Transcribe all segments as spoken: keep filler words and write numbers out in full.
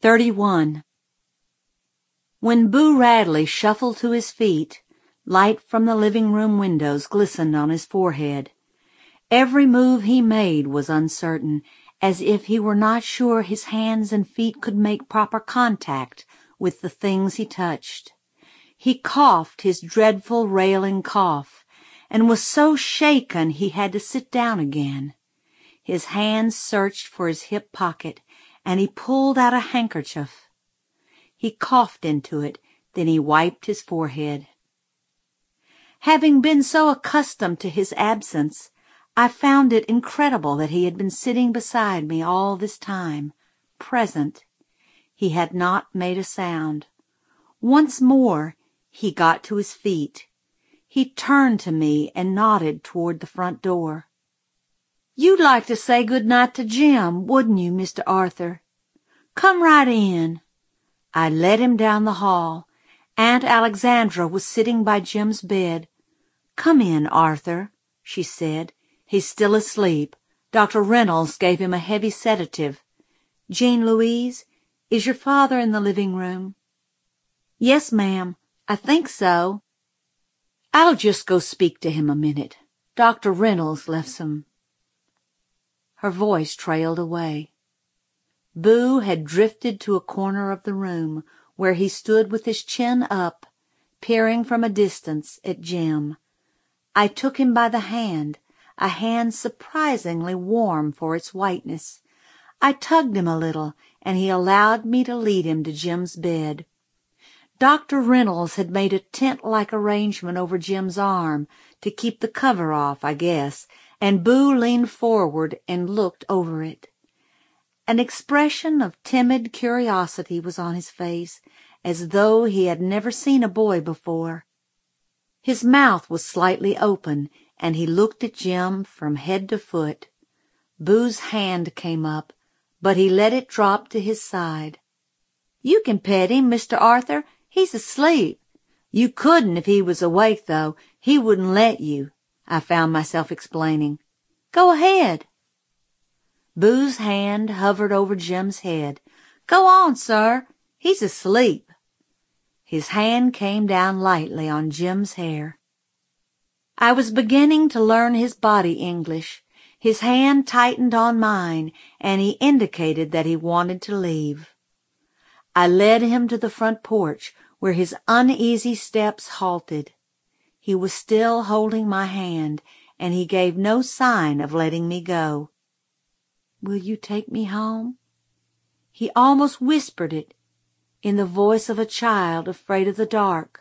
thirty-one. When Boo Radley shuffled to his feet, light from the living room windows glistened on his forehead. Every move he made was uncertain, as if he were not sure his hands and feet could make proper contact with the things he touched. He coughed his dreadful railing cough, and was so shaken he had to sit down again. His hands searched for his hip pocket, and he pulled out a handkerchief. He coughed into it, then he wiped his forehead. Having been so accustomed to his absence, I found it incredible that he had been sitting beside me all this time, present. He had not made a sound. Once more he got to his feet. He turned to me and nodded toward the front door. "You'd like to say good night to Jim, wouldn't you, Mister Arthur? Come right in." I led him down the hall. Aunt Alexandra was sitting by Jim's bed. "Come in, Arthur," she said. "He's still asleep. Doctor Reynolds gave him a heavy sedative. Jean Louise, is your father in the living room?" "Yes, ma'am. I think so." "I'll just go speak to him a minute. Doctor Reynolds left some—" Her voice trailed away. Boo had drifted to a corner of the room, where he stood with his chin up, peering from a distance at Jim. I took him by the hand, a hand surprisingly warm for its whiteness. I tugged him a little, and he allowed me to lead him to Jim's bed. Doctor Reynolds had made a tent-like arrangement over Jim's arm, to keep the cover off, I guess, and Boo leaned forward and looked over it. An expression of timid curiosity was on his face, as though he had never seen a boy before. His mouth was slightly open, and he looked at Jim from head to foot. Boo's hand came up, but he let it drop to his side. "You can pet him, Mister Arthur. He's asleep. You couldn't if he was awake, though. He wouldn't let you," I found myself explaining. "Go ahead." Boo's hand hovered over Jim's head. "Go on, sir. He's asleep." His hand came down lightly on Jim's hair. I was beginning to learn his body English. His hand tightened on mine, and he indicated that he wanted to leave. I led him to the front porch, where his uneasy steps halted. He was still holding my hand, and he gave no sign of letting me go. "Will you take me home?" He almost whispered it, in the voice of a child afraid of the dark.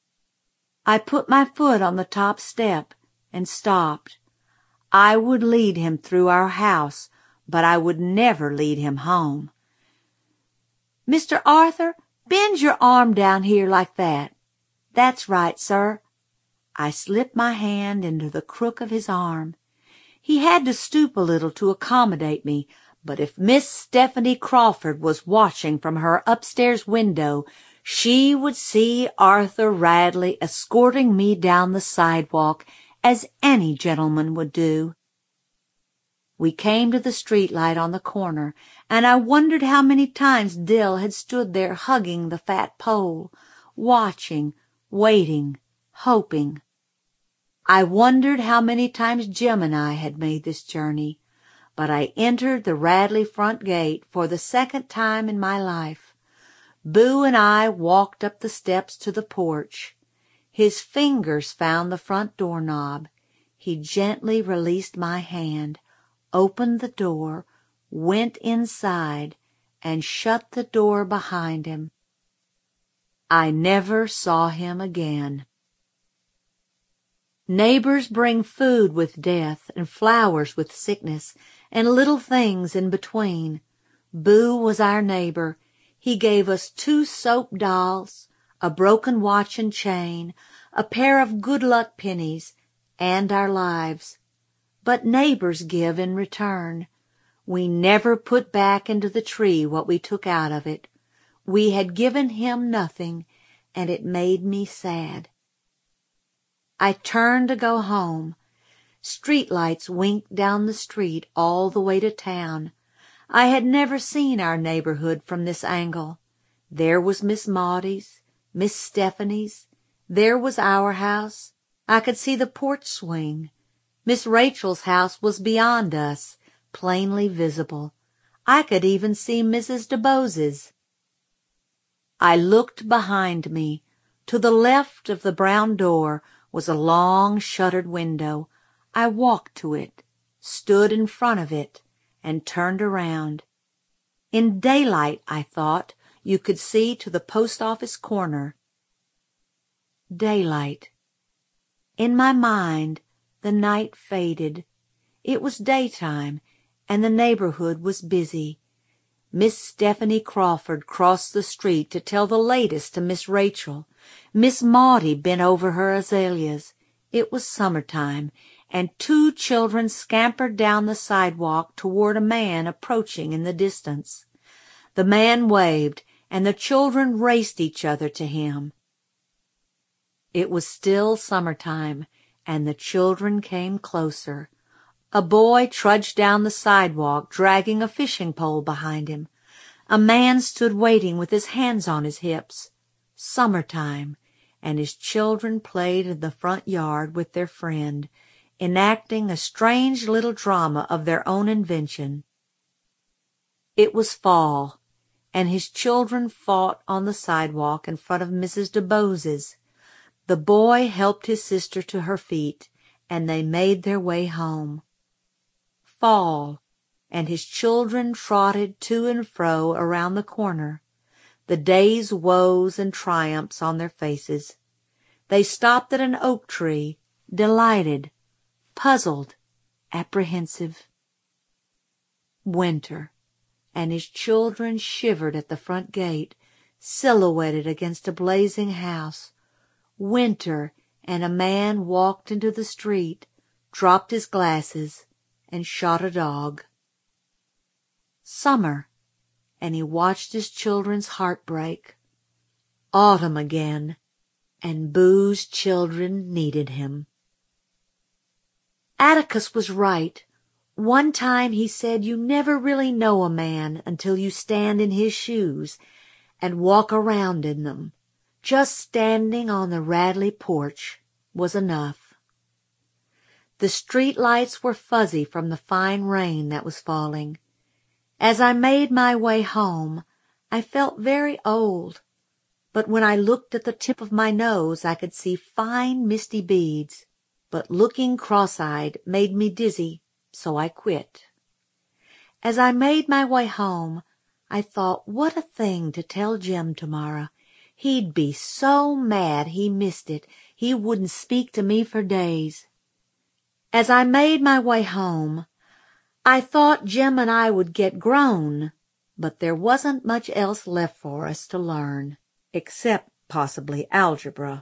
I put my foot on the top step and stopped. I would lead him through our house, but I would never lead him home. "Mister Arthur, bend your arm down here like that. That's right, sir." I slipped my hand into the crook of his arm. He had to stoop a little to accommodate me, but if Miss Stephanie Crawford was watching from her upstairs window, she would see Arthur Radley escorting me down the sidewalk as any gentleman would do. We came to the street light on the corner, and I wondered how many times Dill had stood there hugging the fat pole, watching, waiting, hoping. I wondered how many times Jim and I had made this journey, but I entered the Radley front gate for the second time in my life. Boo and I walked up the steps to the porch. His fingers found the front doorknob. He gently released my hand, opened the door, went inside, and shut the door behind him. I never saw him again. Neighbors bring food with death and flowers with sickness and little things in between. Boo was our neighbor. He gave us two soap dolls, a broken watch and chain, a pair of good luck pennies, and our lives. But neighbors give in return. We never put back into the tree what we took out of it. We had given him nothing, and it made me sad. I turned to go home. Street lights winked down the street all the way to town. I had never seen our neighborhood from this angle. There was Miss Maudie's, Miss Stephanie's. There was our house. I could see the porch swing. Miss Rachel's house was beyond us, plainly visible. I could even see Missus DeBose's. I looked behind me. To the left of the brown door was a long shuttered window. I walked to it, stood in front of it, and turned around. In daylight, I thought, you could see to the post office corner. Daylight. In my mind, the night faded. It was daytime, and the neighborhood was busy. Miss Stephanie Crawford crossed the street to tell the latest to Miss Rachel. Miss Maudie bent over her azaleas. It was summertime, and two children scampered down the sidewalk toward a man approaching in the distance. The man waved, and the children raced each other to him. It was still summertime, and the children came closer. A boy trudged down the sidewalk, dragging a fishing pole behind him. A man stood waiting with his hands on his hips. Summertime, and his children played in the front yard with their friend, enacting a strange little drama of their own invention. It was fall, and his children fought on the sidewalk in front of Missus DeBose's. The boy helped his sister to her feet, and they made their way home. Fall, and his children trotted to and fro around the corner, the day's woes and triumphs on their faces. They stopped at an oak tree, delighted, puzzled, apprehensive. Winter, and his children shivered at the front gate, silhouetted against a blazing house. Winter, and a man walked into the street, dropped his glasses, and shot a dog. Summer, and he watched his children's heart break. Autumn again, and Boo's children needed him. Atticus was right. One time he said you never really know a man until you stand in his shoes and walk around in them. Just standing on the Radley porch was enough. The street lights were fuzzy from the fine rain that was falling. As I made my way home, I felt very old, but when I looked at the tip of my nose, I could see fine misty beads, but looking cross-eyed made me dizzy, so I quit. As I made my way home, I thought what a thing to tell Jim tomorrow. He'd be so mad he missed it, he wouldn't speak to me for days. As I made my way home, I thought Jim and I would get grown, but there wasn't much else left for us to learn, except possibly algebra.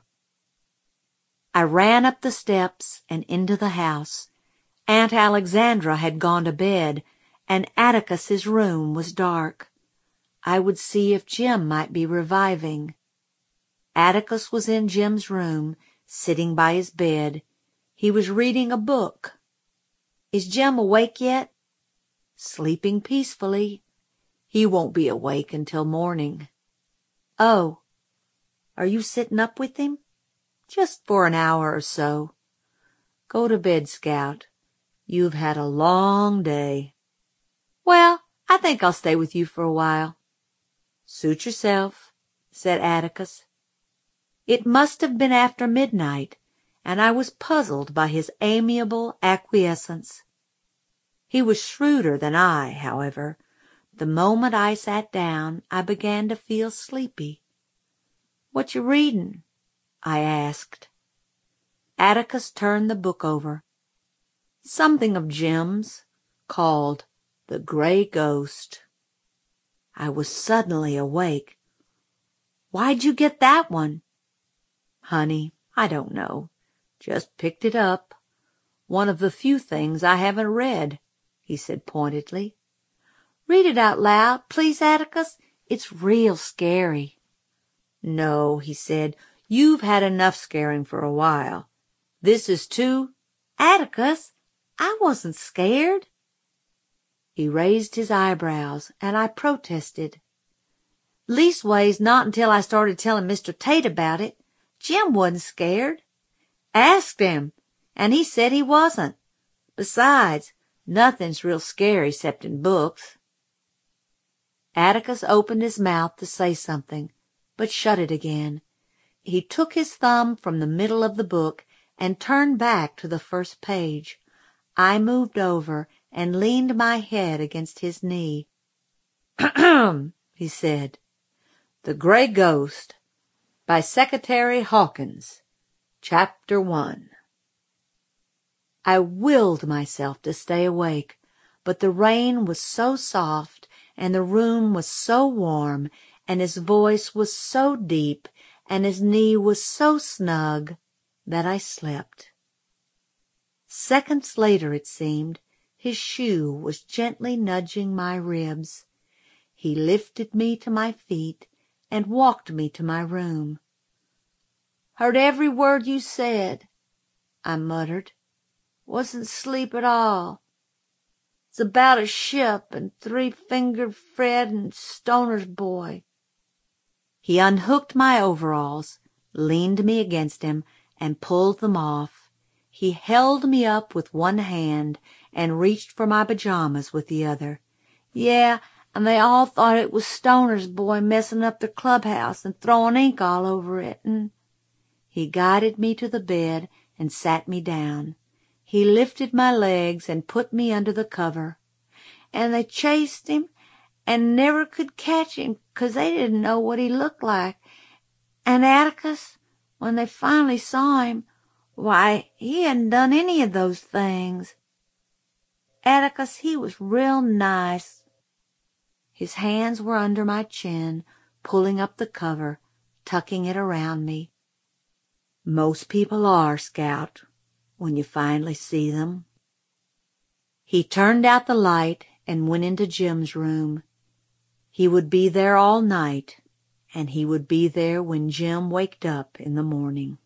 I ran up the steps and into the house. Aunt Alexandra had gone to bed, and Atticus's room was dark. I would see if Jim might be reviving. Atticus was in Jim's room, sitting by his bed. He was reading a book. Is Jim awake yet? Sleeping peacefully. He won't be awake until morning. Oh, are you sitting up with him? Just for an hour or so. Go to bed, Scout. You've had a long day. Well, I think I'll stay with you for a while. Suit yourself, said Atticus. It must have been after midnight, and I was puzzled by his amiable acquiescence. He was shrewder than I, however. The moment I sat down, I began to feel sleepy. What you readin'? I asked. Atticus turned the book over. Something of Jim's, called The Gray Ghost. I was suddenly awake. Why'd you get that one? Honey, I don't know. Just picked it up. One of the few things I haven't read, he said pointedly. Read it out loud, please, Atticus. It's real scary. No, he said. You've had enough scaring for a while. This is too... Atticus, I wasn't scared. He raised his eyebrows, and I protested. Leastways, not until I started telling Mister Tate about it. Jim wasn't scared. Asked him, and he said he wasn't. Besides, nothing's real scary except in books. Atticus opened his mouth to say something, but shut it again. He took his thumb from the middle of the book and turned back to the first page. I moved over and leaned my head against his knee. "Ahem," he said. "The Gray Ghost," by Secretary Hawkins, Chapter one. I willed myself to stay awake, but the rain was so soft, and the room was so warm, and his voice was so deep, and his knee was so snug, that I slept. Seconds later, it seemed, his shoe was gently nudging my ribs. He lifted me to my feet and walked me to my room. "Heard every word you said," I muttered. "Wasn't asleep at all. It's about a ship and three-fingered Fred and Stoner's boy." He unhooked my overalls, leaned me against him, and pulled them off. He held me up with one hand and reached for my pajamas with the other. "Yeah, and they all thought it was Stoner's boy messing up their clubhouse and throwing ink all over it, and—" He guided me to the bed and sat me down. He lifted my legs and put me under the cover. "And they chased him and never could catch him 'cause they didn't know what he looked like. And Atticus, when they finally saw him, why, he hadn't done any of those things. Atticus, he was real nice." His hands were under my chin, pulling up the cover, tucking it around me. "Most people are, Scout, when you finally see them." He turned out the light and went into Jim's room. He would be there all night, and he would be there when Jim waked up in the morning.